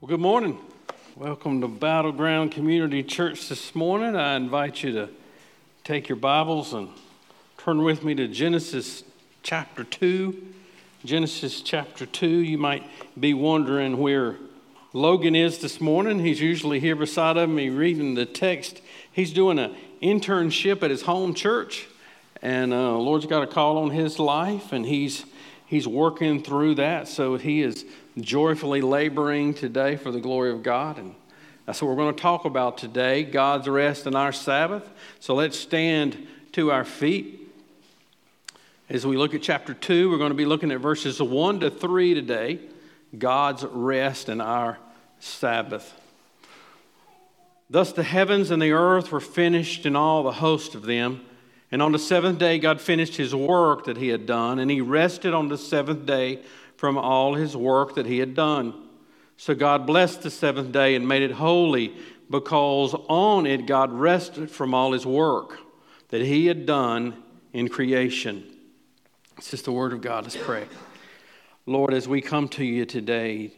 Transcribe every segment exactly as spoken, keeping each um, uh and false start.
Well, good morning. Welcome to Battleground Community Church this morning. I invite you to take your Bibles and turn with me to Genesis chapter two. Genesis chapter two. You might be wondering where Logan is this morning. He's usually here beside of me reading the text. He's doing an internship at his home church, and uh, Lord's got a call on his life, and he's he's working through that. So he is joyfully laboring today for the glory of God. And that's what we're going to talk about today, God's rest and our Sabbath. So let's stand to our feet. As we look at chapter two, we're going to be looking at verses one to three today, God's rest and our Sabbath. Thus the heavens and the earth were finished and all the host of them. And on the seventh day God finished his work that he had done, and he rested on the seventh day from all his work that he had done. So God blessed the seventh day and made it holy, because on it God rested from all his work that he had done in creation. This is the word of God. Let's pray. Lord, as we come to you today,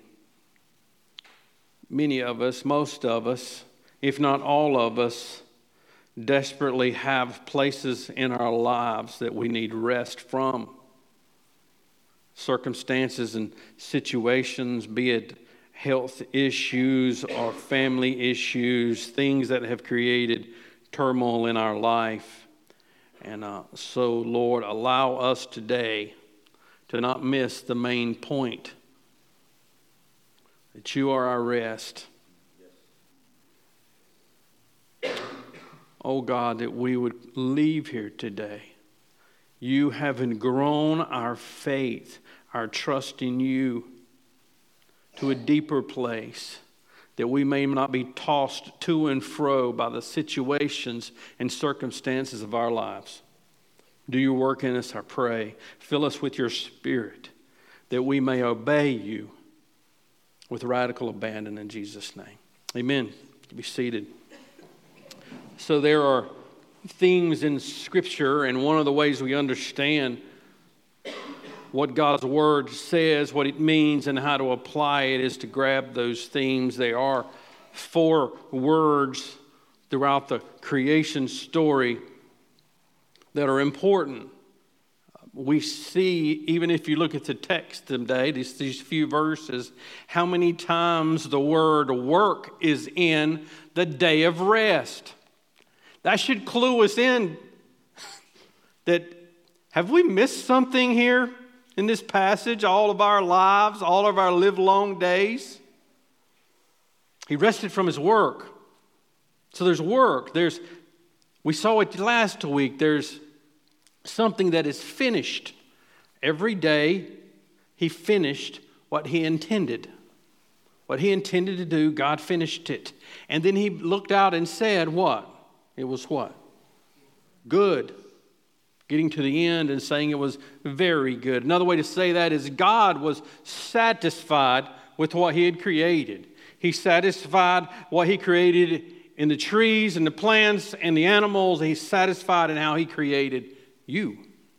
many of us, most of us, if not all of us, desperately have places in our lives that we need rest from. Circumstances and situations, be it health issues or family issues, things that have created turmoil in our life. And uh, so, Lord, allow us today to not miss the main point, that you are our rest. Oh God, that we would leave here today, you having grown our faith, our trust in you to a deeper place, that we may not be tossed to and fro by the situations and circumstances of our lives. Do your work in us, I pray. Fill us with your Spirit, that we may obey you with radical abandon in Jesus' name. Amen. Be seated. So there are themes in Scripture, and one of the ways we understand what God's Word says, what it means, and how to apply it is to grab those themes. There are four words throughout the creation story that are important. We see, even if you look at the text today, these, these few verses, how many times the word work is in the day of rest. That should clue us in that have we missed something here in this passage, all of our lives, all of our live-long days? He rested from his work. So there's work. There's, we saw it last week. There's something that is finished. Every day he finished what he intended. What he intended to do, God finished it. And then he looked out and said what? It was what? Good. Getting to the end and saying it was very good. Another way to say that is God was satisfied with what he had created. He satisfied what he created in the trees and the plants and the animals. He's satisfied in how he created you.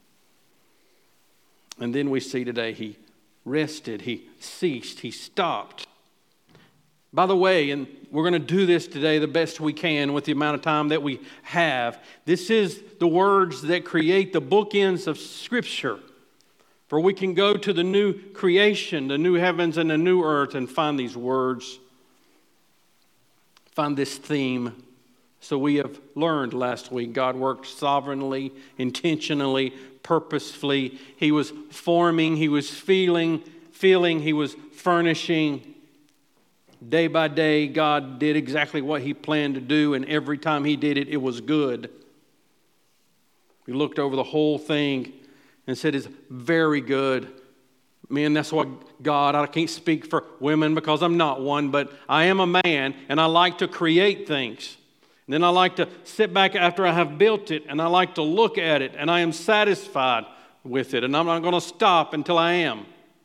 And then we see today he rested, he ceased, he stopped. By the way, and we're going to do this today the best we can with the amount of time that we have. This is the words that create the bookends of Scripture. For we can go to the new creation, the new heavens and the new earth, and find these words, find this theme. So we have learned last week, God worked sovereignly, intentionally, purposefully. He was forming, he was feeling, feeling, he was furnishing. Day by day, God did exactly what he planned to do, and every time he did it, it was good. We looked over the whole thing and said it's very good. Man, that's what God, I can't speak for women because I'm not one, but I am a man, and I like to create things. And then I like to sit back after I have built it, and I like to look at it, and I am satisfied with it, and I'm not going to stop until I am.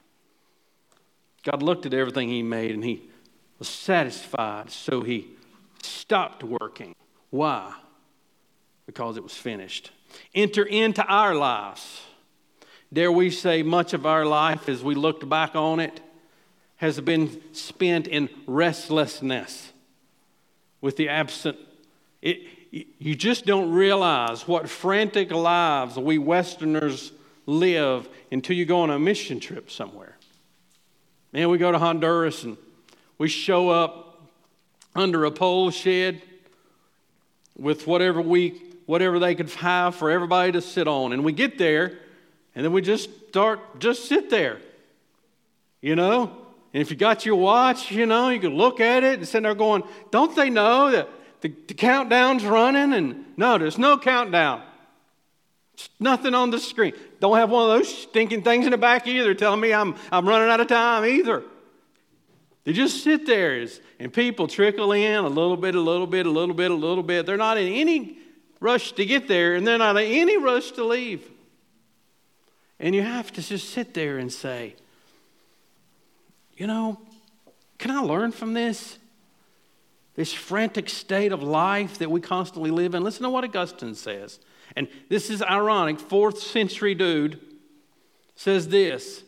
God looked at everything he made, and he was satisfied, so he stopped working. Why? Because it was finished. Enter into our lives. Dare we say much of our life as we looked back on it has been spent in restlessness with the absent. It, you just don't realize what frantic lives we Westerners live until you go on a mission trip somewhere. Man, we go to Honduras and we show up under a pole shed with whatever we whatever they could have for everybody to sit on. And we get there, and then we just start, just sit there, you know? And if you got your watch, you know, you could look at it and sit there going, don't they know that the, the countdown's running? And no, there's no countdown. It's nothing on the screen. Don't have one of those stinking things in the back either telling me I'm, I'm running out of time either. They just sit there and people trickle in a little bit, a little bit, a little bit, a little bit. They're not in any rush to get there, and they're not in any rush to leave. And you have to just sit there and say, you know, can I learn from this? This frantic state of life that we constantly live in. Listen to what Augustine says. And this is ironic. Fourth century dude says this.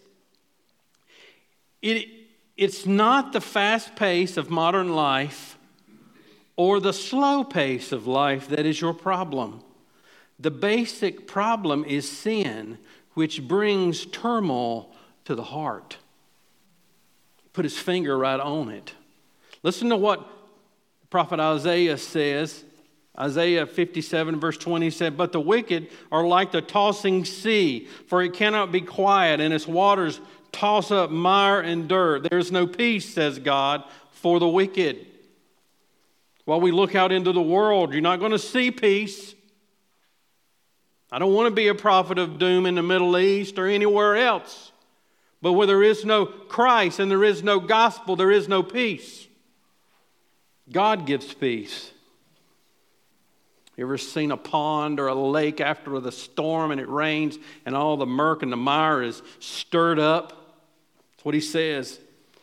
It, it's not the fast pace of modern life or the slow pace of life that is your problem. The basic problem is sin, which brings turmoil to the heart. Put his finger right on it. Listen to what the prophet Isaiah says. Isaiah fifty-seven verse twenty said, but the wicked are like the tossing sea, for it cannot be quiet, and its waters toss up mire and dirt. There is no peace, says God, for the wicked. While we look out into the world, you're not going to see peace. I don't want to be a prophet of doom in the Middle East or anywhere else. But where there is no Christ and there is no gospel, there is no peace. God gives peace. You ever seen a pond or a lake after the storm and it rains and all the murk and the mire is stirred up? That's what he says.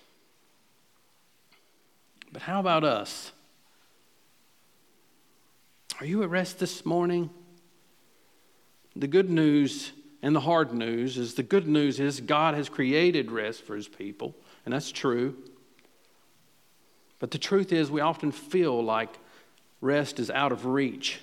But how about us? Are you at rest this morning? The good news and the hard news is the good news is God has created rest for his people, and that's true. But the truth is we often feel like rest is out of reach.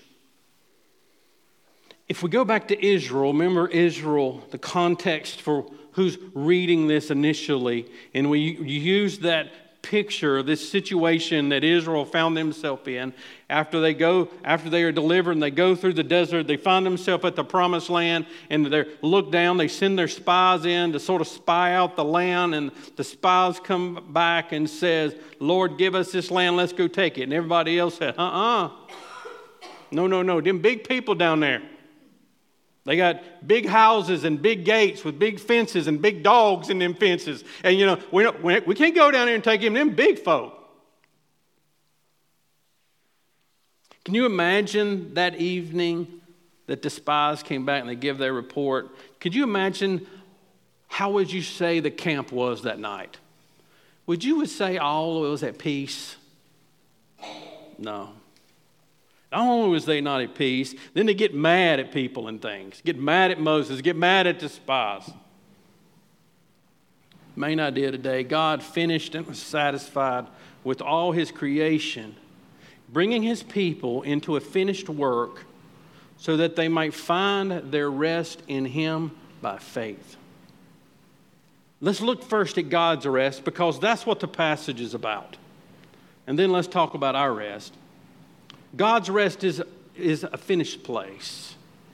If we go back to Israel, remember Israel, the context for who's reading this initially, and we use that picture, this situation that Israel found themselves in after they go, after they are delivered and they go through the desert, they find themselves at the promised land and they look down, they send their spies in to sort of spy out the land, and the spies come back and says, Lord, give us this land, let's go take it. And everybody else said, uh-uh. No, no, no, them big people down there. They got big houses and big gates with big fences and big dogs in them fences. And, you know, we, don't, we can't go down there and take them, them big folk. Can you imagine that evening that the spies came back and they give their report? Could you imagine how would you say the camp was that night? Would you would say all was at peace? No. Not only was they not at peace, then they get mad at people and things. Get mad at Moses, get mad at the spies. Main idea today, God finished and was satisfied with all his creation, bringing his people into a finished work so that they might find their rest in him by faith. Let's look first at God's rest, because that's what the passage is about. And then let's talk about our rest. God's rest is, is a finished place.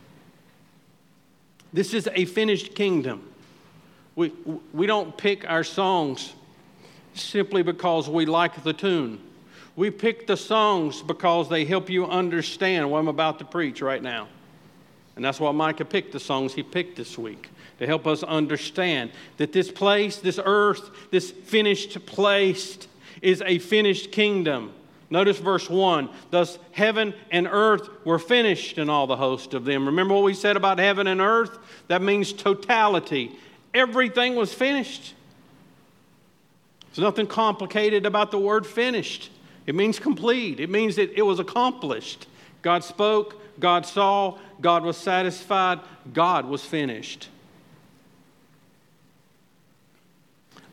This is a finished kingdom. We, we don't pick our songs simply because we like the tune. We pick the songs because they help you understand what I'm about to preach right now. And that's why Micah picked the songs he picked this week, to help us understand that this place, this earth, this finished place is a finished kingdom. Notice verse one, thus heaven and earth were finished and all the host of them. Remember what we said about heaven and earth? That means totality. Everything was finished. There's nothing complicated about the word finished. It means complete. It means that it was accomplished. God spoke, God saw, God was satisfied, God was finished.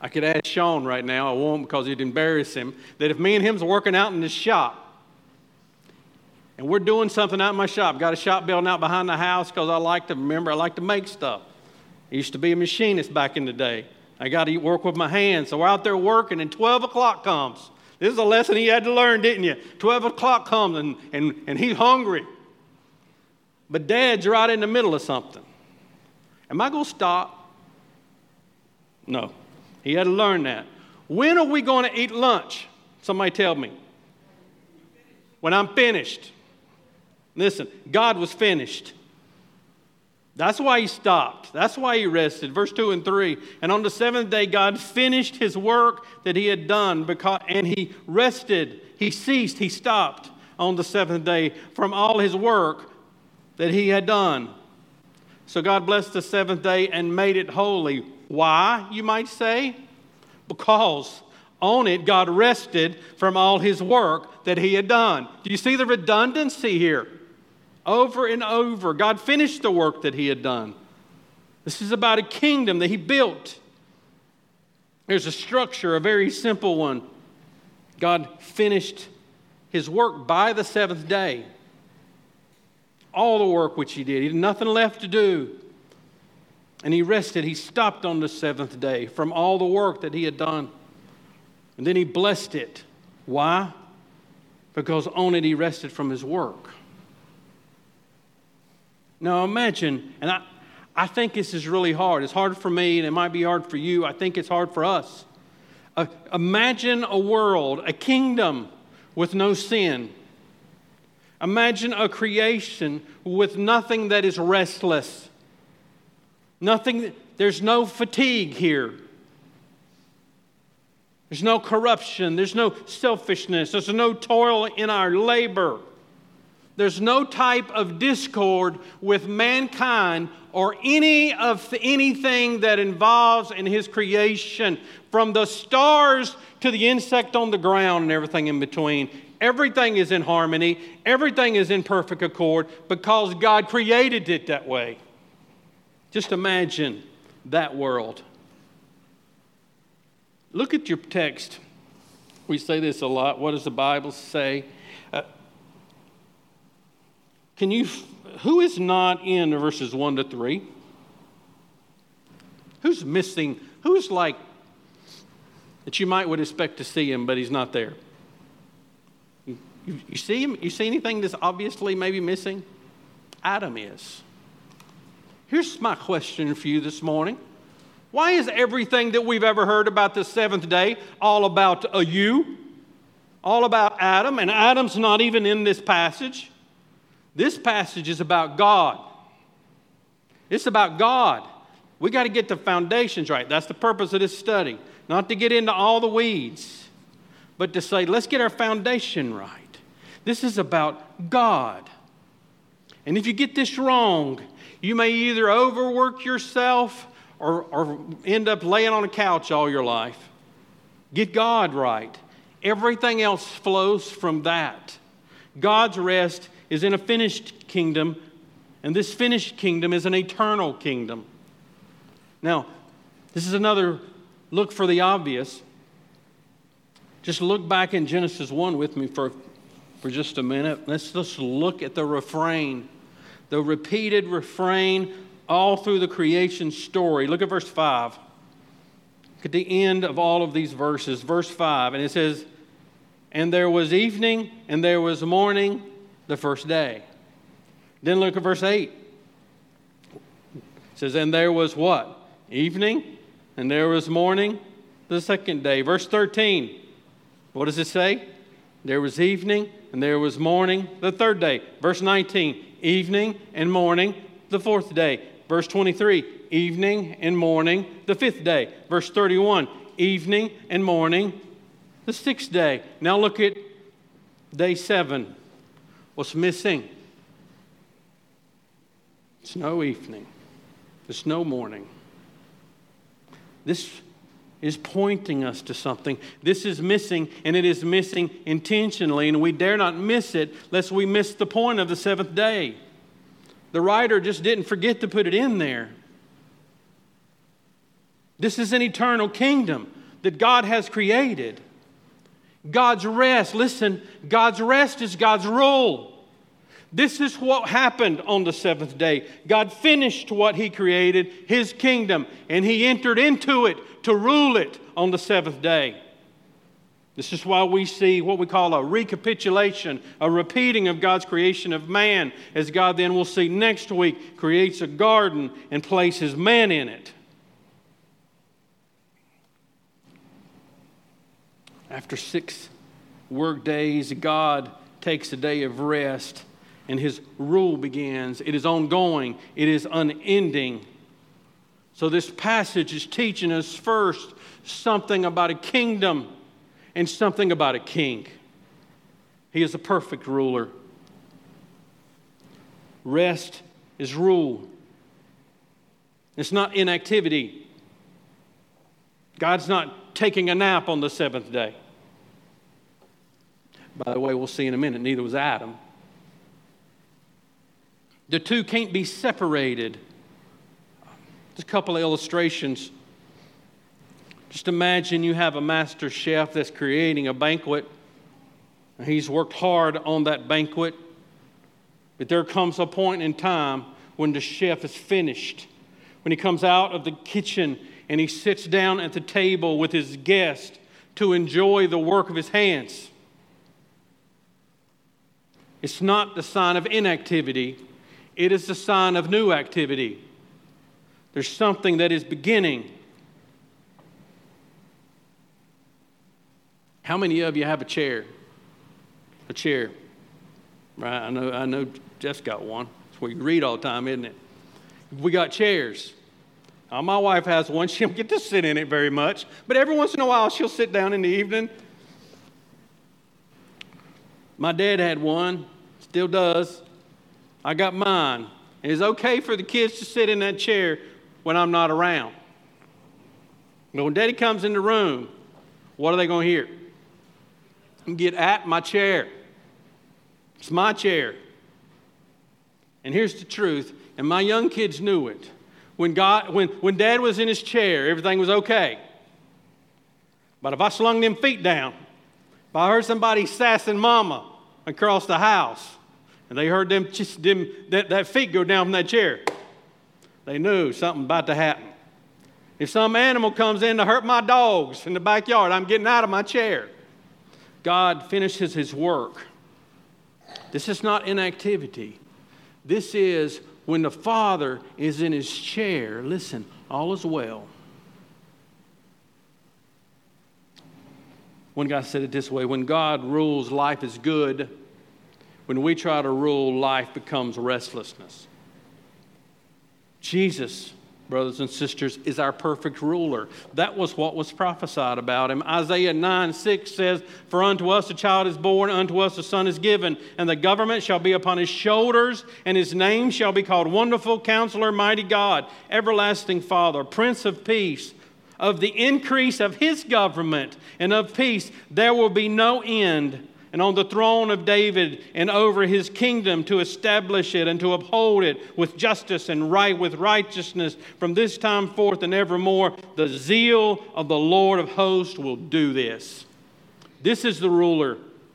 I could ask Sean right now, I won't because it'd embarrass him, that if me and him's working out in this shop, and we're doing something out in my shop, got a shop building out behind the house because I like to, remember, I like to make stuff. I used to be a machinist back in the day. I got to work with my hands, so we're out there working, and twelve o'clock comes. This is a lesson he had to learn, didn't you? twelve o'clock comes, and, and, and he's hungry. But Dad's right in the middle of something. Am I going to stop? No. He had to learn that. When are we going to eat lunch? Somebody tell me. When I'm finished. Listen, God was finished. That's why he stopped. That's why he rested. Verse two and three. And on the seventh day, God finished his work that he had done, because, and he rested. He ceased. He stopped on the seventh day from all his work that he had done. So God blessed the seventh day and made it holy. Why, you might say? Because on it God rested from all his work that he had done. Do you see the redundancy here? Over and over, God finished the work that he had done. This is about a kingdom that he built. There's a structure, a very simple one. God finished his work by the seventh day. All the work which he did. He had nothing left to do. And he rested. He stopped on the seventh day from all the work that he had done. And then he blessed it. Why? Because on it he rested from his work. Now imagine, and I, I think this is really hard. It's hard for me, and it might be hard for you. I think it's hard for us. Uh, imagine a world, a kingdom with no sin. Imagine a creation with nothing that is restless. Nothing, there's no fatigue here. There's no corruption. There's no selfishness. There's no toil in our labor. There's no type of discord with mankind or any of anything that involves in his creation, from the stars to the insect on the ground and everything in between. Everything is in harmony. Everything is in perfect accord because God created it that way. Just imagine that world. Look at your text. We say this a lot. What does the Bible say? Uh, can you? Who is not in verses one to three? Who's missing? Who's like that you might would expect to see him, but he's not there? You, you, you see him? You see anything that's obviously maybe missing? Adam is. Here's my question for you this morning. Why is everything that we've ever heard about the seventh day all about a you? All about Adam, and Adam's not even in this passage. This passage is about God. It's about God. We got to get the foundations right. That's the purpose of this study. Not to get into all the weeds, but to say, let's get our foundation right. This is about God. And if you get this wrong, you may either overwork yourself or, or end up laying on a couch all your life. Get God right. Everything else flows from that. God's rest is in a finished kingdom, and this finished kingdom is an eternal kingdom. Now, this is another look for the obvious. Just look back in Genesis one with me for, for just a minute. Let's just look at the refrain, the repeated refrain all through the creation story. Look at verse five. Look at the end of all of these verses. Verse five, and it says, and there was evening and there was morning the first day. Then look at verse eight. It says, and there was what? Evening, and there was morning the second day. Verse thirteen, what does it say? There was evening, and there was morning the third day. Verse nineteen, evening and morning the fourth day. Verse twenty-three, evening and morning the fifth day. Verse thirty-one, evening and morning the sixth day. Now look at day seven. What's missing? It's no evening. It's no morning. This is pointing us to something. This is missing, and it is missing intentionally, and we dare not miss it lest we miss the point of the seventh day. The writer just didn't forget to put it in there. This is an eternal kingdom that God has created. God's rest, listen, God's rest is God's rule. This is what happened on the seventh day. God finished what He created, His kingdom, and He entered into it to rule it on the seventh day. This is why we see what we call a recapitulation, a repeating of God's creation of man, as God then will see next week creates a garden and places man in it. After six work days, God takes a day of rest, and His rule begins. It is ongoing. It is unending. So this passage is teaching us first something about a kingdom and something about a king. He is a perfect ruler. Rest is rule. It's not inactivity. God's not taking a nap on the seventh day. By the way, we'll see in a minute, neither was Adam. The two can't be separated. Just a couple of illustrations. Just imagine you have a master chef that's creating a banquet. He's worked hard on that banquet. But there comes a point in time when the chef is finished. When he comes out of the kitchen and he sits down at the table with his guest to enjoy the work of his hands. It's not the sign of inactivity. It is the sign of new activity. There's something that is beginning. How many of you have a chair? A chair. Right? I know, I know Jeff's got one. It's where you read all the time, isn't it? We got chairs. Uh, my wife has one. She don't get to sit in it very much. But every once in a while, she'll sit down in the evening. My dad had one. Still does. I got mine. It's okay for the kids to sit in that chair when I'm not around. But when Daddy comes in the room, what are they going to hear? Get at my chair. It's my chair. And here's the truth, and my young kids knew it. When God, when, when Dad was in his chair, everything was okay. But if I slung them feet down, if I heard somebody sassing Mama across the house, and they heard them, just, them that, that feet go down from that chair, they knew something about to happen. If some animal comes in to hurt my dogs in the backyard, I'm getting out of my chair. God finishes His work. This is not inactivity. This is when the Father is in His chair. Listen, all is well. One guy said it this way: when God rules, life is good. When we try to rule, life becomes restlessness. Jesus, brothers and sisters, is our perfect ruler. That was what was prophesied about Him. Isaiah nine six says, "For unto us a child is born, unto us a son is given, and the government shall be upon His shoulders, and His name shall be called Wonderful Counselor, Mighty God, Everlasting Father, Prince of Peace. Of the increase of His government and of peace there will be no end. And on the throne of David and over His kingdom, to establish it and to uphold it with justice and right, with righteousness from this time forth and evermore. The zeal of the Lord of hosts will do this." This is the ruler.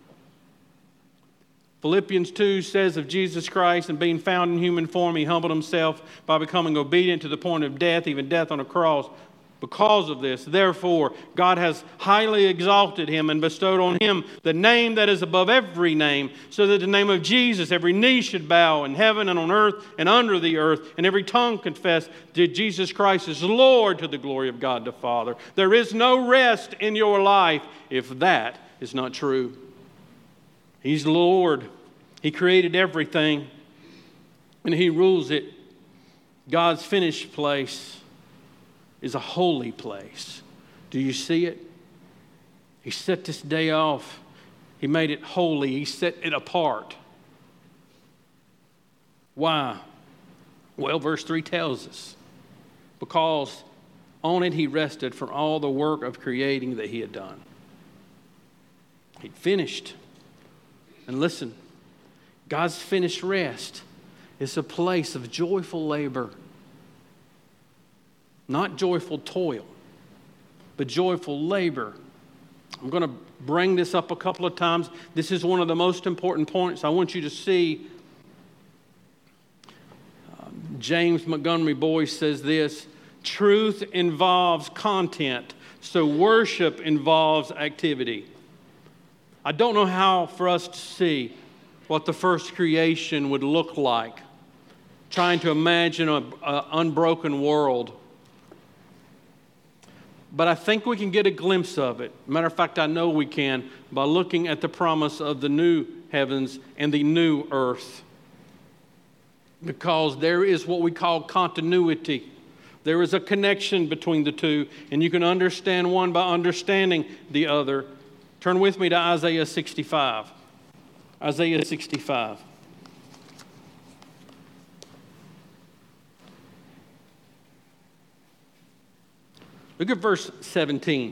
Philippians two says of Jesus Christ, and being found in human form, He humbled Himself by becoming obedient to the point of death, even death on a cross. Because of this, therefore, God has highly exalted Him and bestowed on Him the name that is above every name, so that the name of Jesus every knee should bow in heaven and on earth and under the earth, and every tongue confess that Jesus Christ is Lord, to the glory of God the Father. There is no rest in your life if that is not true. He's Lord. He created everything, and He rules it. God's finished place is a holy place. Do you see it? He set this day off. He made it holy. He set it apart. Why? Well, verse three tells us. Because on it He rested from all the work of creating that He had done. He'd finished. And listen, God's finished rest is a place of joyful labor. Not joyful toil. but joyful labor. I'm going to bring this up a couple of times. This is one of the most important points. I want you to see. Um, James Montgomery Boyce says this: truth involves content, so worship involves activity. I don't know how for us to see what the first creation would look like, trying to imagine an unbroken world. But I think we can get a glimpse of it. Matter of fact, I know we can by looking at the promise of the new heavens and the new earth. Because there is what we call continuity. There is a connection between the two, and you can understand one by understanding the other. Turn with me to Isaiah sixty-five. Isaiah sixty-five. Look at verse seventeen.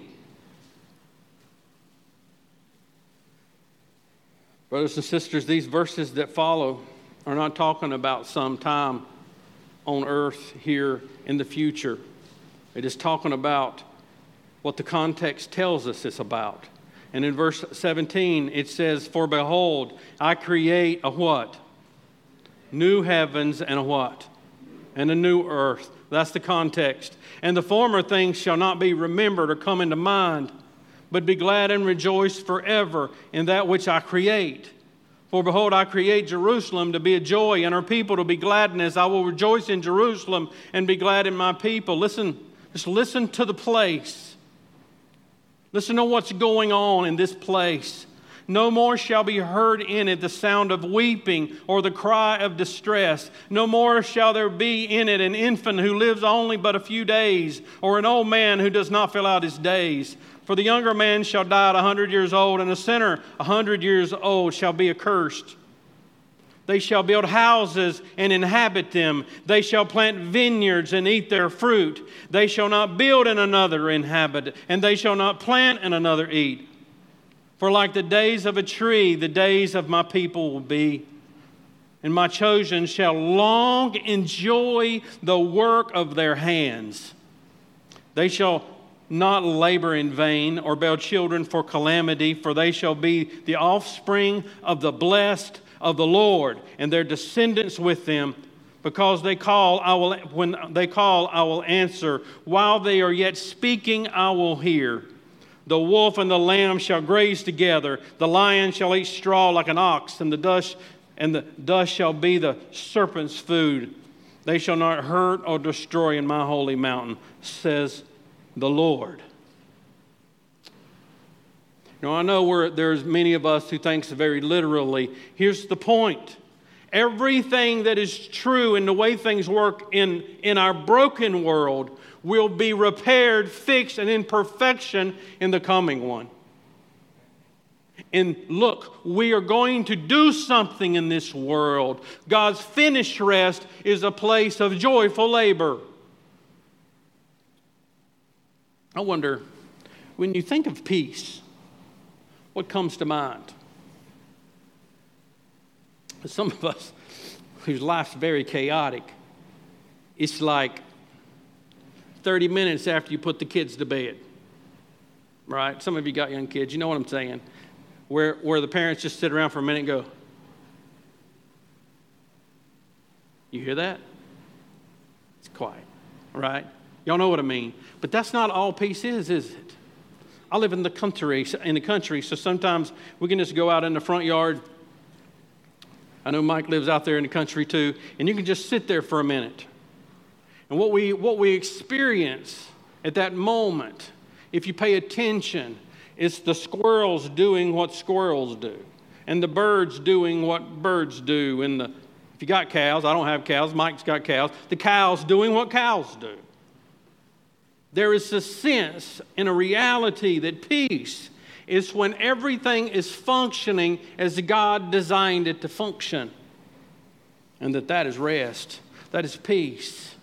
Brothers and sisters, these verses that follow are not talking about some time on earth here in the future. It is talking about what the context tells us it's about. And in verse seventeen, it says, "For behold, I create a what? New heavens and a what? And a new earth." That's the context. "And the former things shall not be remembered or come into mind, but be glad and rejoice forever in that which I create. For behold, I create Jerusalem to be a joy, and her people to be gladness. I will rejoice in Jerusalem and be glad in my people." Listen, just listen to the place. Listen to what's going on in this place. "No more shall be heard in it the sound of weeping or the cry of distress. No more shall there be in it an infant who lives only but a few days, or an old man who does not fill out his days. For the younger man shall die at a hundred years old, and a sinner a hundred years old shall be accursed. They shall build houses and inhabit them. They shall plant vineyards and eat their fruit. They shall not build and another inhabit, and they shall not plant and another eat. For like the days of a tree, the days of my people will be. And my chosen shall long enjoy the work of their hands. They shall not labor in vain or bear children for calamity, for they shall be the offspring of the blessed of the Lord, and their descendants with them. Because they call, I will, when they call, I will answer. While they are yet speaking, I will hear. The wolf and the lamb shall graze together. The lion shall eat straw like an ox, and the dust and the dust shall be the serpent's food. They shall not hurt or destroy in my holy mountain, says the Lord. Now I know we're, there's many of us who thinks very literally. Here's the point. Everything that is true in the way things work in, in our broken world will be repaired, fixed, and in perfection in the coming one. And look, we are going to do something in this world. God's finished rest is a place of joyful labor. I wonder, when you think of peace, what comes to mind? Some of us whose life's very chaotic, it's like thirty minutes after you put the kids to bed, right? Some of you got young kids, you know what I'm saying, where, where the parents just sit around for a minute and go, you hear that? It's quiet, right? Y'all know what I mean. But that's not all peace is, is it? I live in the country, in the country, so sometimes we can just go out in the front yard. I know Mike lives out there in the country too, and you can just sit there for a minute. And what we what we experience at that moment, if you pay attention, is the squirrels doing what squirrels do, and the birds doing what birds do. And the if you got cows, I don't have cows, Mike's got cows, the cows doing what cows do. There is a sense and a reality that peace is when everything is functioning as God designed it to function. And that that is rest. That is peace.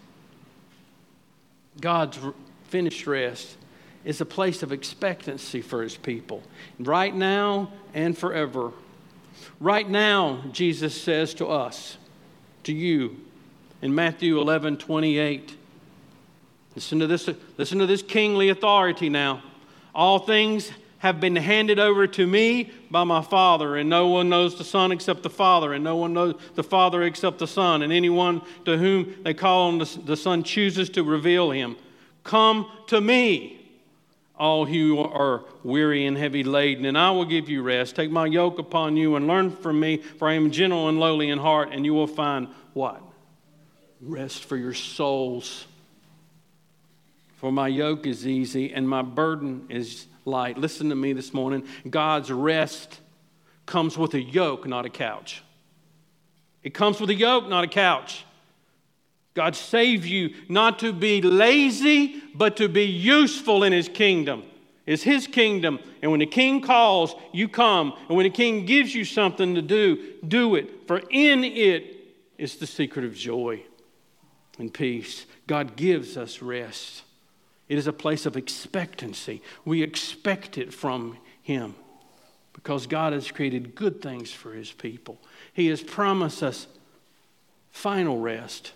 God's finished rest is a place of expectancy for his people. Right now and forever. Right now, Jesus says to us, to you, in Matthew eleven twenty-eight, Listen to this, listen to this kingly authority now. All things have been handed over to me by my Father, and no one knows the Son except the Father, and no one knows the Father except the Son, and anyone to whom they call on the, the Son chooses to reveal him. Come to me, all who are weary and heavy laden, and I will give you rest. Take my yoke upon you and learn from me, for I am gentle and lowly in heart, and you will find what? Rest for your souls. For my yoke is easy and my burden is light. Listen to me this morning. God's rest comes with a yoke, not a couch. It comes with a yoke, not a couch. God saved you not to be lazy, but to be useful in His kingdom. It's His kingdom. And when the King calls, you come. And when the King gives you something to do, do it. For in it is the secret of joy and peace. God gives us rest. It is a place of expectancy. We expect it from Him because God has created good things for His people. He has promised us final rest.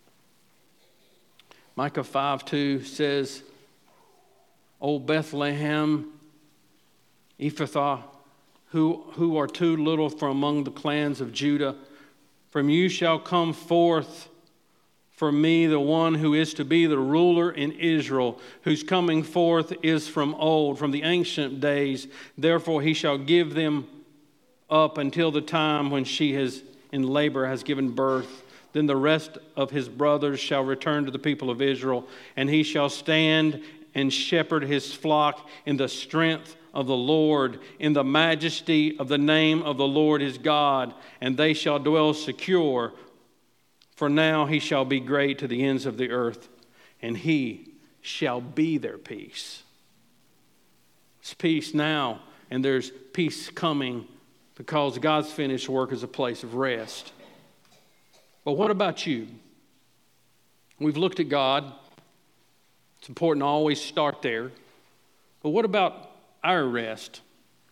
Micah five two says, O Bethlehem, Ephrathah, who, who are too little from among the clans of Judah, from you shall come forth for me the one who is to be the ruler in Israel, whose coming forth is from old, from the ancient days. Therefore he shall give them up until the time when she has in labor has given birth. Then the rest of his brothers shall return to the people of Israel, and he shall stand and shepherd his flock in the strength of the Lord, in the majesty of the name of the Lord his God, and they shall dwell secure. For now he shall be great to the ends of the earth, and he shall be their peace. It's peace now, and there's peace coming because God's finished work is a place of rest. But what about you? We've looked at God. It's important to always start there. But what about our rest?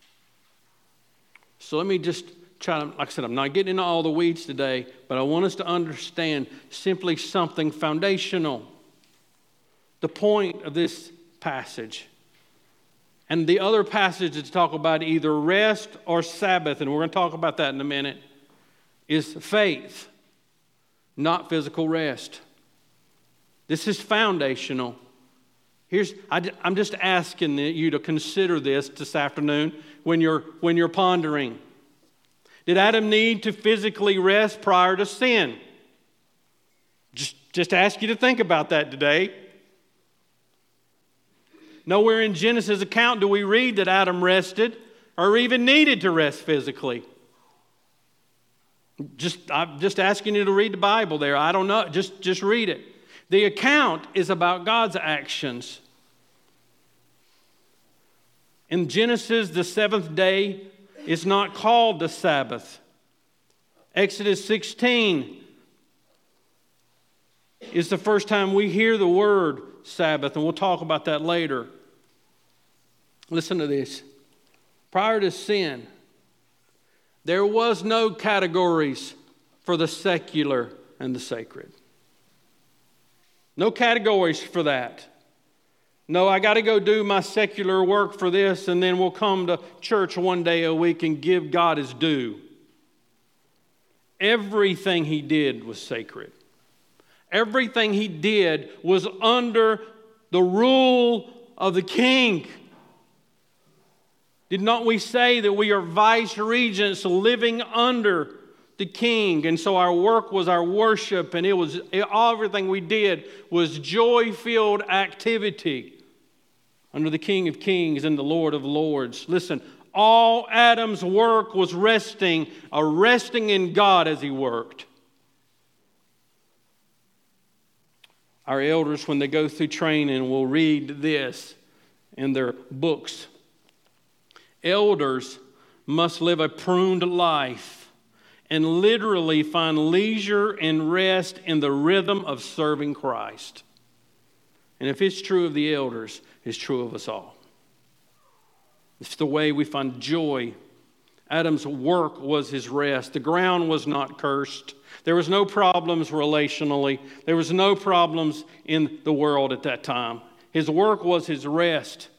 So let me just try to, like I said, I'm not getting into all the weeds today, but I want us to understand simply something foundational. The point of this passage. And the other passages talk about either rest or Sabbath, and we're going to talk about that in a minute, is faith. Not physical rest. This is foundational. Here's, I, I'm just asking you to consider this this afternoon when you're, when you're pondering. Did Adam need to physically rest prior to sin? Just, just ask you to think about that today. Nowhere in Genesis' account do we read that Adam rested or even needed to rest physically. Just, I'm just asking you to read the Bible there. I don't know. Just, just read it. The account is about God's actions. In Genesis, the seventh day is not called the Sabbath. Exodus sixteen is the first time we hear the word Sabbath, and we'll talk about that later. Listen to this. Prior to sin, there was no categories for the secular and the sacred. No categories for that. No, I got to go do my secular work for this, and then we'll come to church one day a week and give God his due. Everything he did was sacred. Everything he did was under the rule of the king. Did not we say that we are vice regents living under the king? And so our work was our worship, and it was everything we did was joy-filled activity under the King of Kings and the Lord of Lords. Listen, all Adam's work was resting, a resting in God as he worked. Our elders, when they go through training, will read this in their books. Elders must live a pruned life and literally find leisure and rest in the rhythm of serving Christ. And if it's true of the elders, it's true of us all. It's the way we find joy Adam's work was his rest. The ground was not cursed. There was no problems relationally. There was no problems in the world at that time. His work was his rest.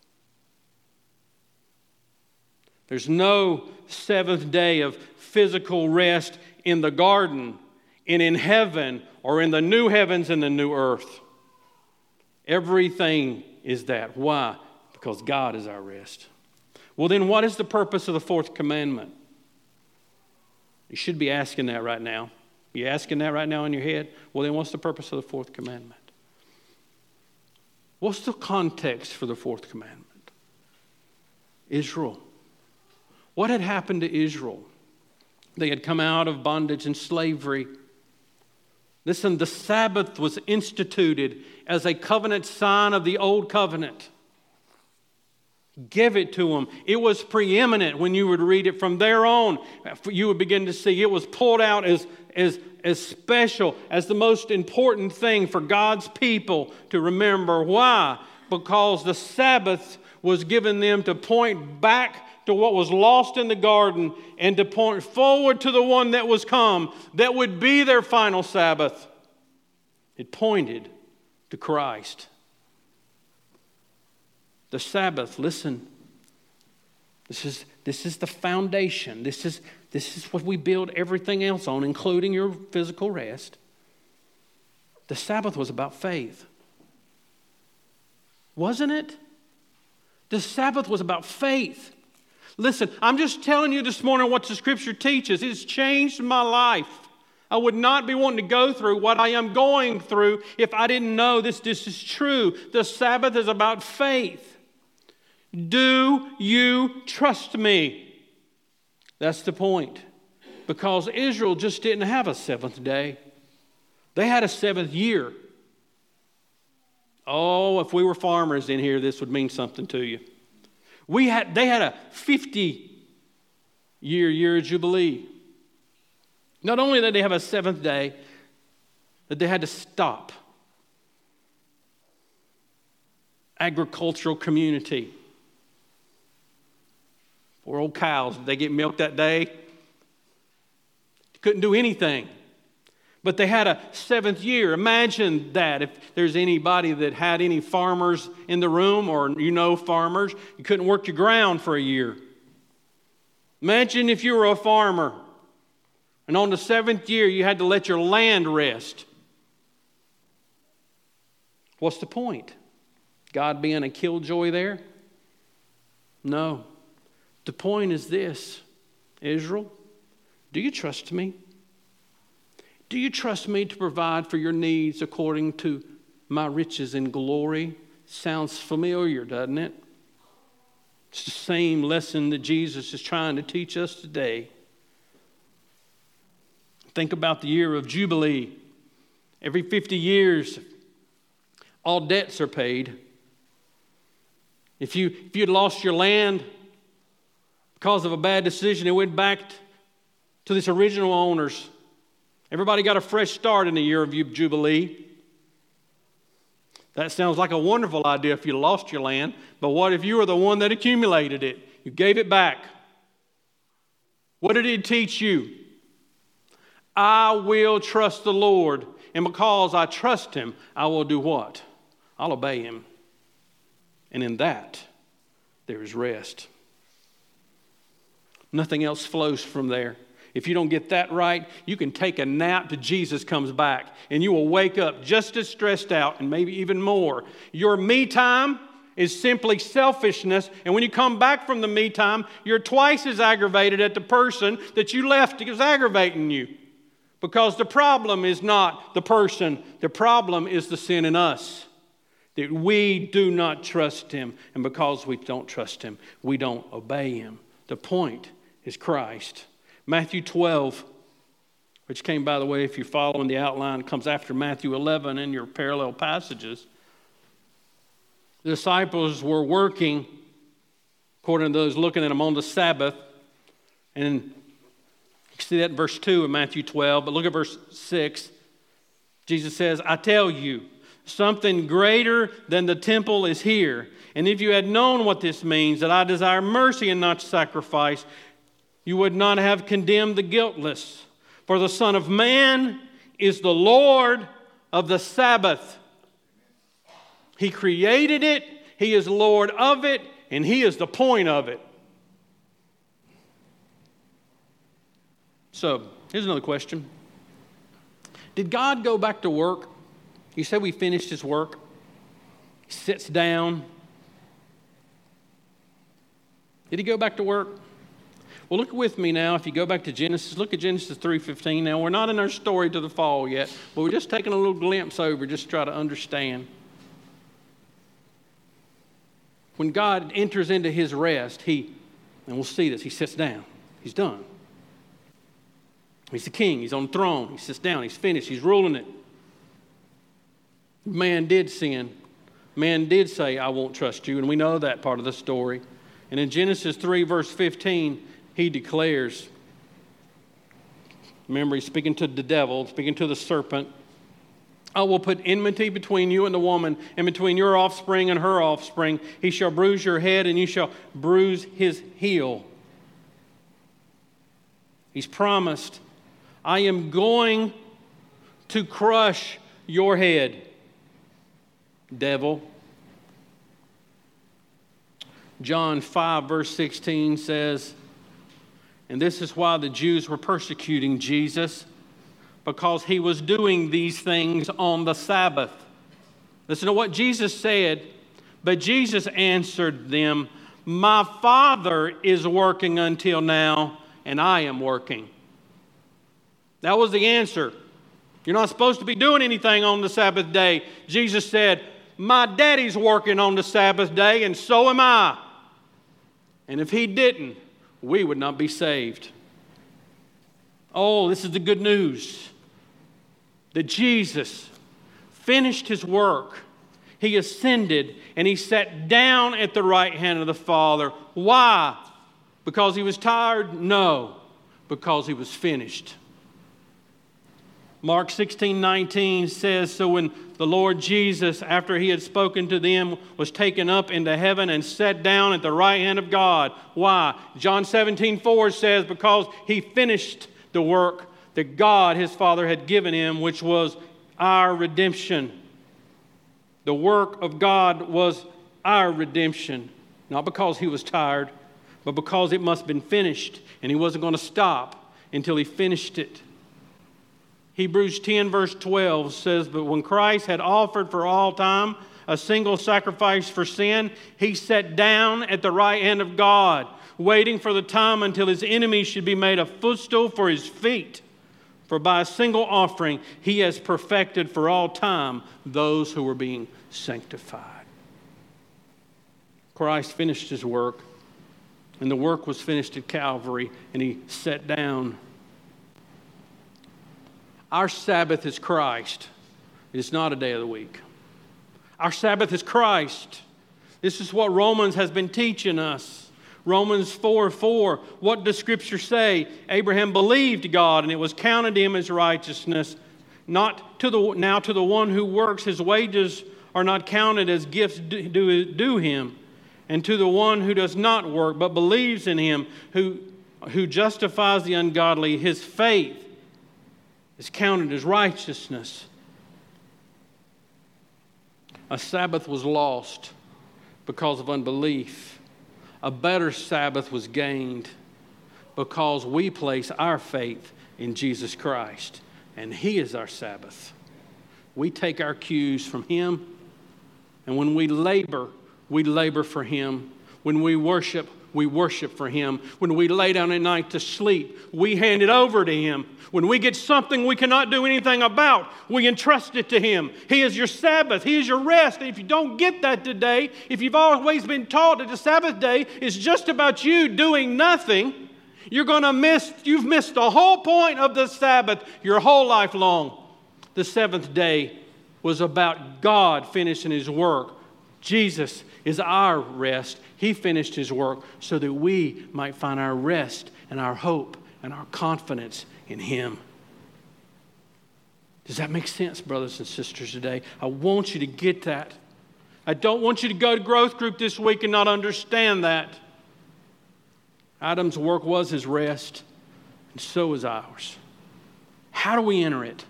There's no seventh day of physical rest in the garden and in heaven or in the new heavens and the new earth. Everything is that. Why? Because God is our rest. Well, then what is the purpose of the fourth commandment? You should be asking that right now. You asking that right now in your head? Well, then what's the purpose of the fourth commandment? What's the context for the fourth commandment? Israel. What had happened to Israel? They had come out of bondage and slavery. Listen, the Sabbath was instituted as a covenant sign of the old covenant. Give it to them. It was preeminent when you would read it from there on. You would begin to see it was pulled out as, as, as special, as the most important thing for God's people to remember. Why? Because the Sabbath was given them to point back to what was lost in the garden and to point forward to the one that was come, that would be their final Sabbath. It pointed to Christ. The Sabbath, listen, this is, this is the foundation. This is, this is what we build everything else on, including your physical rest. The Sabbath was about faith. Wasn't it? The Sabbath was about faith. Listen, I'm just telling you this morning what the Scripture teaches. It's changed my life. I would not be wanting to go through what I am going through if I didn't know this, this is true. The Sabbath is about faith. Do you trust me? That's the point. Because Israel just didn't have a seventh day. They had a seventh year. Oh, if we were farmers in here, this would mean something to you. We had, they had a fifty-year year of Jubilee. Not only did they have a seventh day, but they had to stop. Agricultural community. Poor old cows, did they get milked that day? Couldn't do anything. But they had a seventh year. Imagine that. If there's anybody that had any farmers in the room, or you know farmers, you couldn't work your ground for a year. Imagine if you were a farmer, and on the seventh year you had to let your land rest. What's the point? God being a killjoy there? No. The point is this, Israel, do you trust me? Do you trust me to provide for your needs according to my riches and glory? Sounds familiar, doesn't it? It's the same lesson that Jesus is trying to teach us today. Think about the year of Jubilee. Every fifty years, all debts are paid. If you if you'd lost your land because of a bad decision, it went back to its original owners. Everybody got a fresh start in the year of Jubilee. That sounds like a wonderful idea if you lost your land, but what if you were the one that accumulated it? You gave it back. What did it teach you? I will trust the Lord, and because I trust Him, I will do what? I'll obey Him. And in that, there is rest. Nothing else flows from there. If you don't get that right, you can take a nap till Jesus comes back, and you will wake up just as stressed out and maybe even more. Your me time is simply selfishness, and when you come back from the me time, you're twice as aggravated at the person that you left that was aggravating you. Because the problem is not the person, the problem is the sin in us. That we do not trust Him, and because we don't trust Him, we don't obey Him. The point is Christ. Matthew twelve, which came, by the way, if you're following the outline, comes after Matthew eleven in your parallel passages. The disciples were working, according to those looking at them, on the Sabbath. And you see that in verse two of Matthew twelve, but look at verse six. Jesus says, I tell you, something greater than the temple is here. And if you had known what this means, that I desire mercy and not sacrifice, you would not have condemned the guiltless. For the Son of Man is the Lord of the Sabbath. He created it, He is Lord of it, and He is the point of it. So, here's another question. Did God go back to work? You said we finished His work. He sits down. Did He go back to work? Well, look with me now. If you go back to Genesis, look at Genesis three fifteen. Now, we're not in our story to the fall yet, but we're just taking a little glimpse over just to try to understand. When God enters into His rest, He, and we'll see this, He sits down. He's done. He's the king. He's on the throne. He sits down. He's finished. He's ruling it. Man did sin. Man did say, I won't trust you. And we know that part of the story. And in Genesis three, verse fifteen, He declares, remember, He's speaking to the devil, speaking to the serpent, I will put enmity between you and the woman, and between your offspring and her offspring. He shall bruise your head, and you shall bruise his heel. He's promised, I am going to crush your head, devil. John five, verse sixteen says, and this is why the Jews were persecuting Jesus, because He was doing these things on the Sabbath. Listen to what Jesus said. But Jesus answered them, my Father is working until now, and I am working. That was the answer. You're not supposed to be doing anything on the Sabbath day. Jesus said, my daddy's working on the Sabbath day, and so am I. And if He didn't, we would not be saved. Oh, this is the good news. That Jesus finished His work. He ascended and He sat down at the right hand of the Father. Why? Because He was tired? No, because He was finished. Mark sixteen nineteen says, so when the Lord Jesus, after He had spoken to them, was taken up into heaven and sat down at the right hand of God. Why? John seventeen four says, because He finished the work that God, His Father, had given Him, which was our redemption. The work of God was our redemption, not because He was tired, but because it must have been finished, and He wasn't going to stop until He finished it. Hebrews ten, verse twelve says, but when Christ had offered for all time a single sacrifice for sin, He sat down at the right hand of God, waiting for the time until His enemies should be made a footstool for His feet. For by a single offering, He has perfected for all time those who were being sanctified. Christ finished His work, and the work was finished at Calvary, and He sat down. Our Sabbath is Christ. It is not a day of the week. Our Sabbath is Christ. This is what Romans has been teaching us. Romans four four, what does Scripture say? Abraham believed God, and it was counted to him as righteousness. Not to the now to the one who works, his wages are not counted as gifts due, due him. And to the one who does not work, but believes in Him, who, who justifies the ungodly, his faith is counted as righteousness. A Sabbath was lost because of unbelief. A better Sabbath was gained because we place our faith in Jesus Christ, and He is our Sabbath. We take our cues from Him, and when we labor, we labor for Him. When we worship, we worship for Him. When we lay down at night to sleep, we hand it over to Him. When we get something we cannot do anything about, we entrust it to Him. He is your Sabbath. He is your rest. And if you don't get that today, if you've always been taught that the Sabbath day is just about you doing nothing, you're going to miss, you've missed the whole point of the Sabbath your whole life long. The seventh day was about God finishing His work. Jesus is our rest. He finished His work so that we might find our rest and our hope and our confidence in Him. Does that make sense, brothers and sisters, today? I want you to get that. I don't want you to go to growth group this week and not understand that. Adam's work was his rest, and so is ours. How do we enter it?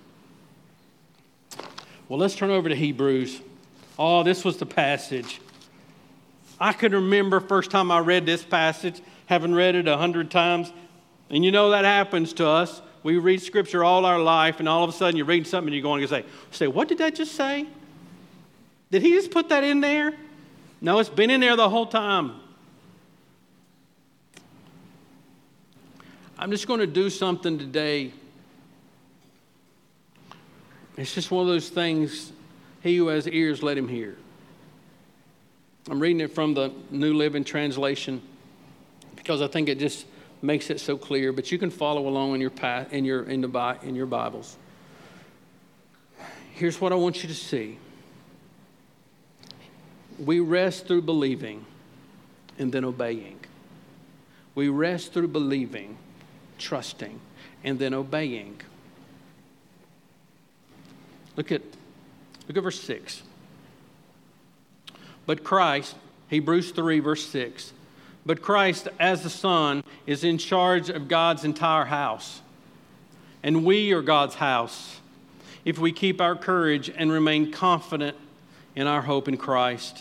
Well, let's turn over to Hebrews. Oh, this was the passage. I can remember first time I read this passage, having read it a hundred times. And you know that happens to us. We read Scripture all our life, and all of a sudden you're reading something and you're going to say, say, what did that just say? Did he just put that in there? No, it's been in there the whole time. I'm just going to do something today. It's just one of those things, he who has ears, let him hear. I'm reading it from the New Living Translation because I think it just makes it so clear, but you can follow along in your path, in your in the in your Bibles. Here's what I want you to see. We rest through believing and then obeying. We rest through believing, trusting, and then obeying. Look at look at verse six. But Christ, Hebrews three, verse six. But Christ, as the Son, is in charge of God's entire house. And we are God's house if we keep our courage and remain confident in our hope in Christ.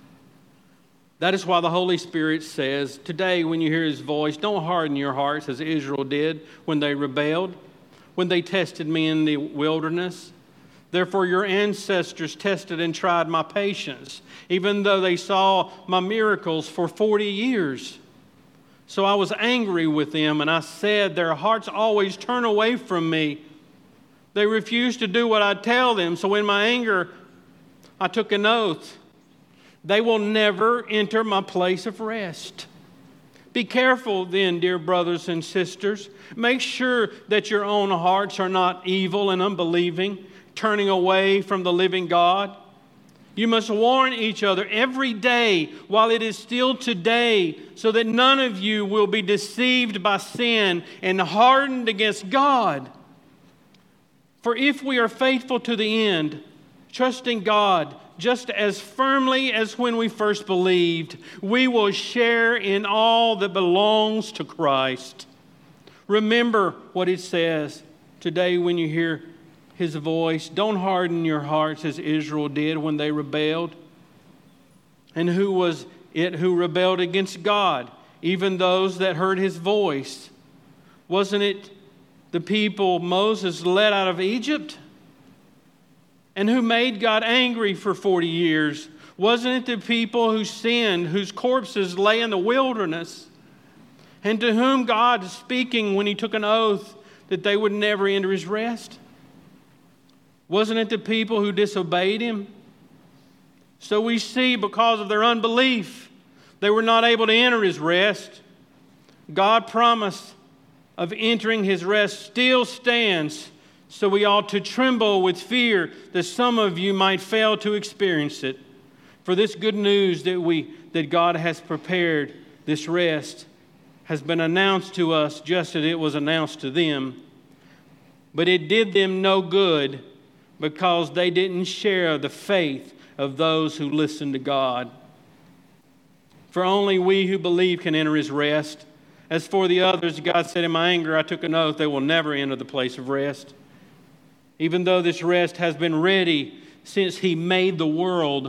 That is why the Holy Spirit says, today when you hear His voice, don't harden your hearts as Israel did when they rebelled, when they tested me in the wilderness. Therefore your ancestors tested and tried my patience, even though they saw my miracles for forty years. So I was angry with them, and I said, their hearts always turn away from me. They refuse to do what I tell them. So in my anger, I took an oath. They will never enter my place of rest. Be careful then, dear brothers and sisters. Make sure that your own hearts are not evil and unbelieving, turning away from the living God. You must warn each other every day while it is still today, so that none of you will be deceived by sin and hardened against God. For if we are faithful to the end, trusting God just as firmly as when we first believed, we will share in all that belongs to Christ. Remember what it says today when you hear His voice. Don't harden your hearts as Israel did when they rebelled. And who was it who rebelled against God? Even those that heard His voice. Wasn't it the people Moses led out of Egypt? And who made God angry for forty years? Wasn't it the people who sinned, whose corpses lay in the wilderness? And to whom God is speaking when He took an oath that they would never enter His rest? Wasn't it the people who disobeyed Him? So we see because of their unbelief, they were not able to enter His rest. God's promise of entering His rest still stands, so we ought to tremble with fear that some of you might fail to experience it. For this good news that we that God has prepared, this rest, has been announced to us just as it was announced to them. But it did them no good, because they didn't share the faith of those who listened to God. For only we who believe can enter His rest. As for the others, God said, in my anger I took an oath, they will never enter the place of rest. Even though this rest has been ready since He made the world,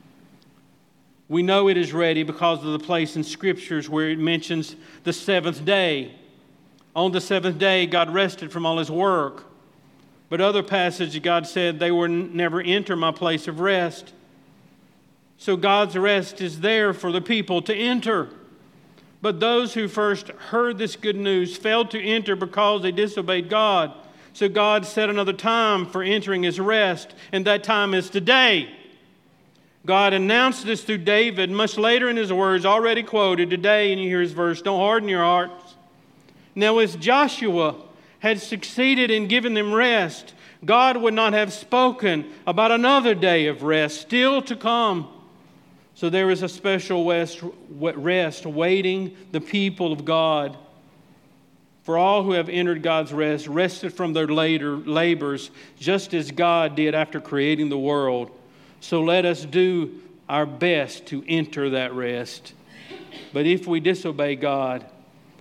we know it is ready because of the place in Scriptures where it mentions the seventh day. On the seventh day, God rested from all His work. But other passages, God said, they will never enter my place of rest. So God's rest is there for the people to enter. But those who first heard this good news failed to enter because they disobeyed God. So God set another time for entering His rest, and that time is today. God announced this through David much later in His words, already quoted today, and you hear His verse, don't harden your hearts. Now as Joshua had succeeded in giving them rest, God would not have spoken about another day of rest still to come. So there is a special rest waiting the people of God. For all who have entered God's rest rested from their later labors, just as God did after creating the world. So let us do our best to enter that rest. But if we disobey God,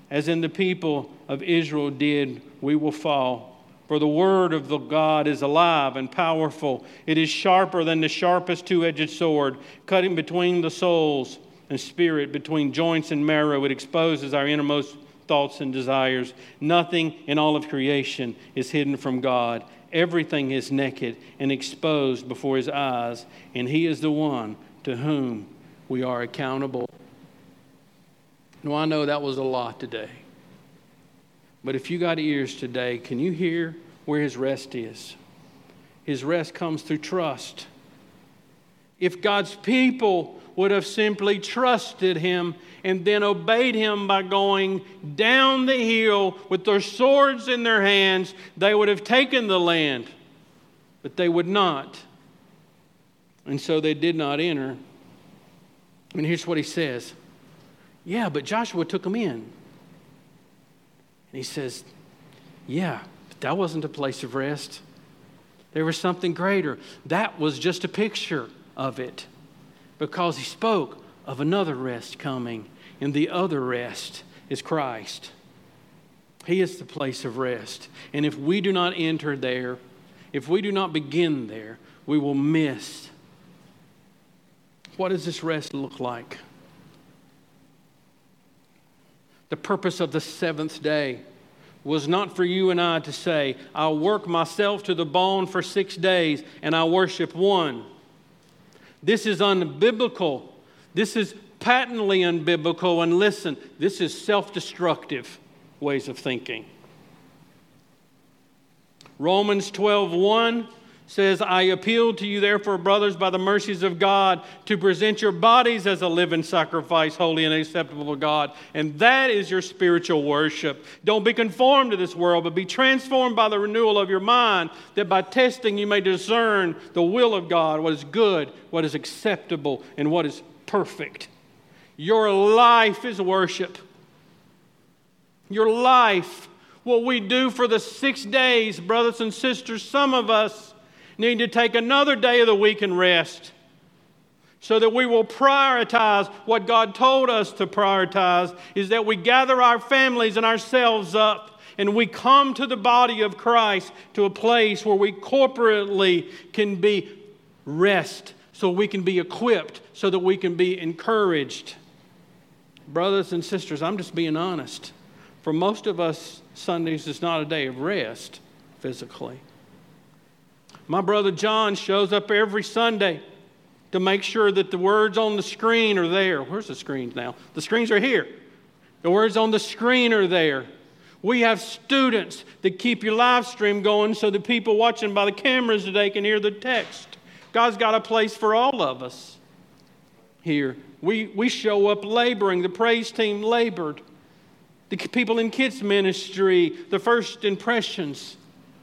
as in the people of Israel did, we will fall. For the word of the God is alive and powerful. It is sharper than the sharpest two-edged sword, cutting between the souls and spirit, between joints and marrow. It exposes our innermost thoughts and desires. Nothing in all of creation is hidden from God. Everything is naked and exposed before His eyes, and He is the one to whom we are accountable. Now, I know that was a lot today. But if you got ears today, can you hear where His rest is? His rest comes through trust. If God's people would have simply trusted Him and then obeyed Him by going down the hill with their swords in their hands, they would have taken the land. But they would not. And so they did not enter. And here's what He says. Yeah, but Joshua took them in. And He says, yeah, but that wasn't a place of rest. There was something greater. That was just a picture of it, because He spoke of another rest coming, and the other rest is Christ. He is the place of rest. And if we do not enter there, if we do not begin there, we will miss. What does this rest look like? The purpose of the seventh day was not for you and I to say, I'll work myself to the bone for six days and I'll worship one. This is unbiblical. This is patently unbiblical. And listen, this is self-destructive ways of thinking. Romans twelve one says, I appeal to you, therefore, brothers, by the mercies of God, to present your bodies as a living sacrifice, holy and acceptable to God. And that is your spiritual worship. Don't be conformed to this world, but be transformed by the renewal of your mind, that by testing you may discern the will of God, what is good, what is acceptable, and what is perfect. Your life is worship. Your life, what we do for the six days, brothers and sisters, some of us need to take another day of the week and rest, so that we will prioritize what God told us to prioritize, is that we gather our families and ourselves up and we come to the body of Christ, to a place where we corporately can be rest, so we can be equipped, so that we can be encouraged. Brothers and sisters, I'm just being honest. For most of us, Sundays is not a day of rest physically. My brother John shows up every Sunday to make sure that the words on the screen are there. Where's the screens now? The screens are here. The words on the screen are there. We have students that keep your live stream going so that people watching by the cameras today can hear the text. God's got a place for all of us here. We, we show up laboring. The praise team labored. The people in kids ministry, the first impressions.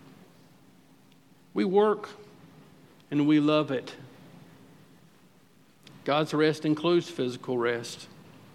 We work and we love it. God's rest includes physical rest.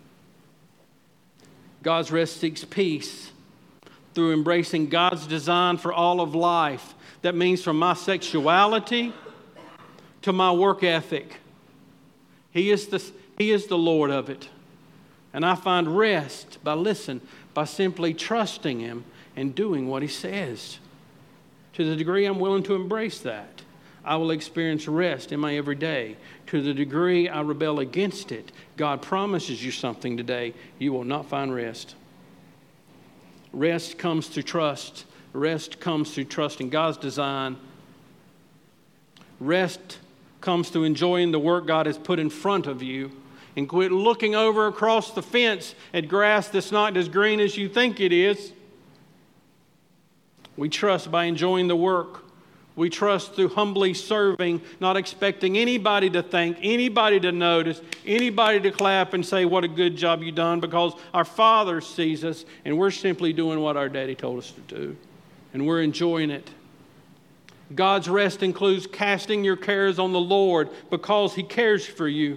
God's rest seeks peace through embracing God's design for all of life. That means from my sexuality to my work ethic. He is the, he is the Lord of it. And I find rest by, listen, by simply trusting Him and doing what He says. To the degree I'm willing to embrace that, I will experience rest in my everyday. To the degree I rebel against it, God promises you something today. You will not find rest. Rest comes through trust. Rest comes through trusting God's design. Rest comes through enjoying the work God has put in front of you. And quit looking over across the fence at grass that's not as green as you think it is. We trust by enjoying the work. We trust through humbly serving, not expecting anybody to thank, anybody to notice, anybody to clap and say, what a good job you done, because our Father sees us and we're simply doing what our Daddy told us to do. And we're enjoying it. God's rest includes casting your cares on the Lord because He cares for you.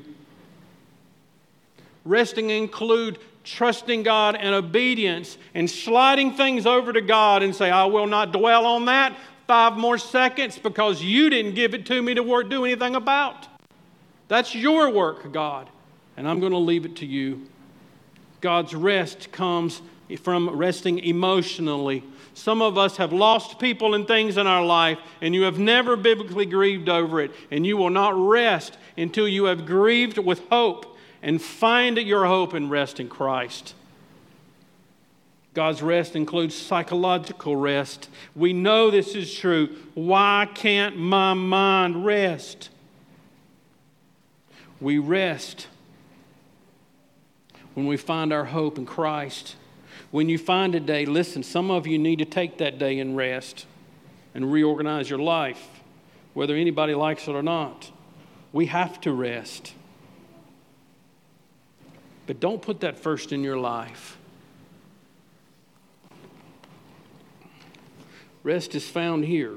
Resting include trusting God and obedience and sliding things over to God and say, I will not dwell on that five more seconds because you didn't give it to me to work, do anything about. That's your work, God, and I'm going to leave it to you. God's rest comes from resting emotionally. Some of us have lost people and things in our life, and you have never biblically grieved over it, and you will not rest until you have grieved with hope and find your hope and rest in Christ. God's rest includes psychological rest. We know this is true. Why can't my mind rest? We rest when we find our hope in Christ. When you find a day, listen, some of you need to take that day and rest and reorganize your life, whether anybody likes it or not. We have to rest. But don't put that first in your life. Rest is found here.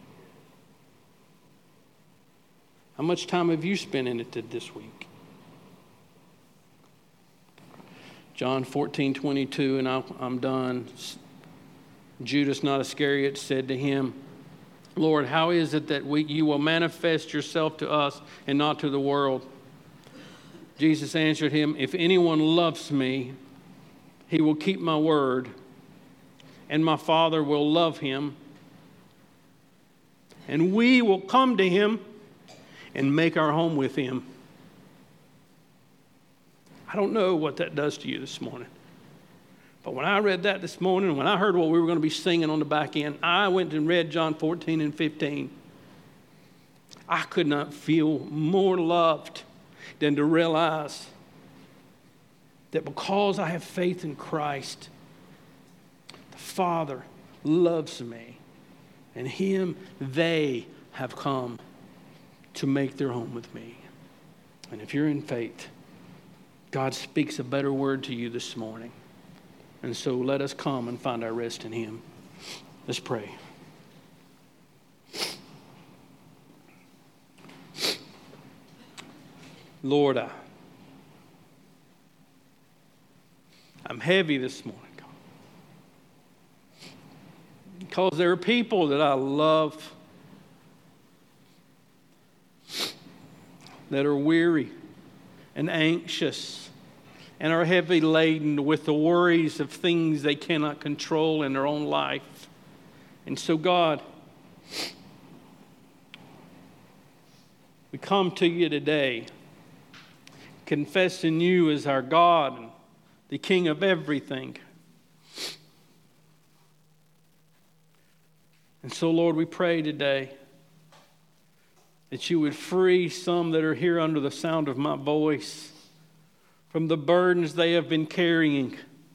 How much time have you spent in it this week? John fourteen twenty-two, and I'm done. Judas, not Iscariot, said to him, Lord, how is it that we, you will manifest yourself to us and not to the world? Jesus answered him, if anyone loves me, he will keep my word, and my Father will love him, and we will come to him and make our home with him. I don't know what that does to you this morning. But when I read that this morning, when I heard what we were going to be singing on the back end, I went and read John fourteen and fifteen. I could not feel more loved than to realize that because I have faith in Christ, the Father loves me, and him they have come to make their home with me. And if you're in faith, God speaks a better word to you this morning. And so let us come and find our rest in him. Let's pray. Lord, I, I'm heavy this morning, God. Because there are people that I love that are weary and anxious and are heavy laden with the worries of things they cannot control in their own life. And so, God, we come to you today confessing you as our God and the King of everything. And so, Lord, we pray today that you would free some that are here under the sound of my voice from the burdens they have been carrying.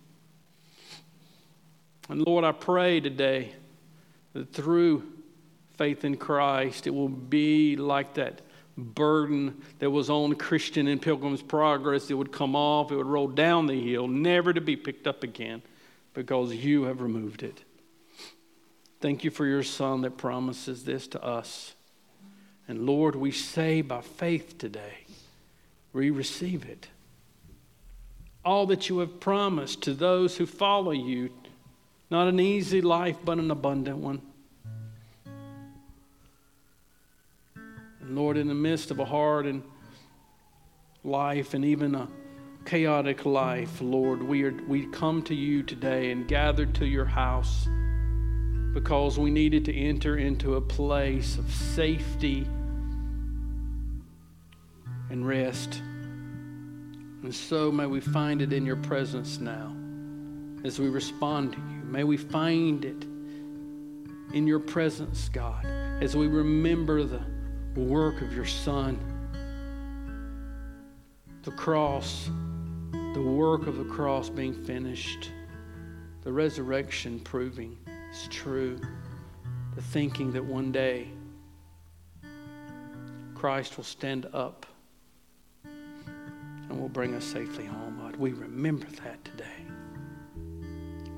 And Lord, I pray today that through faith in Christ, it will be like that burden that was on Christian in Pilgrim's Progress. It would come off, it would roll down the hill, never to be picked up again, because you have removed it. Thank you for your Son that promises this to us. And Lord, we say by faith today, we receive it. All that you have promised to those who follow you, not an easy life, but an abundant one. And Lord, in the midst of a hard and life and even a chaotic life, Lord, we are we come to you today and gathered to your house because we needed to enter into a place of safety and rest. And so may we find it in your presence now as we respond to you. May we find it in your presence, God, as we remember the work of your Son, the cross, the work of the cross being finished, the resurrection proving it's true, the thinking that one day Christ will stand up and will bring us safely home. Lord, we remember that today.